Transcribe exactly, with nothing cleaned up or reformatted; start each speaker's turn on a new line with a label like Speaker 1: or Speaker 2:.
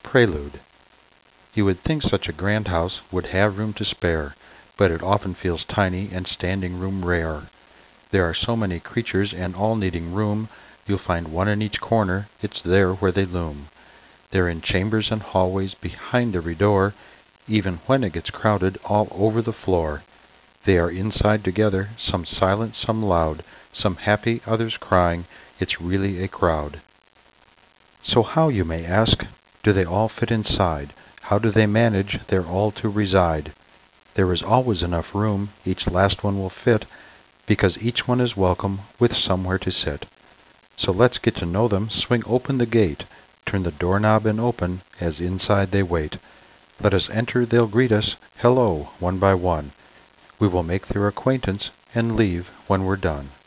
Speaker 1: Prelude. You would think such a grand house would have room to spare, but it often feels tiny and standing room rare. There are so many creatures and all needing room, you'll find one in each corner, it's there where they loom. They're in chambers and hallways behind every door, even when it gets crowded all over the floor. They are inside together, some silent, some loud, some happy, others crying, it's really a crowd. So how, you may ask, do they all fit inside? How do they manage there all to reside? There is always enough room, each last one will fit, because each one is welcome with somewhere to sit. So let's get to know them, swing open the gate, turn the doorknob and open, as inside they wait. Let us enter, they'll greet us, hello, one by one. We will make their acquaintance and leave when we're done.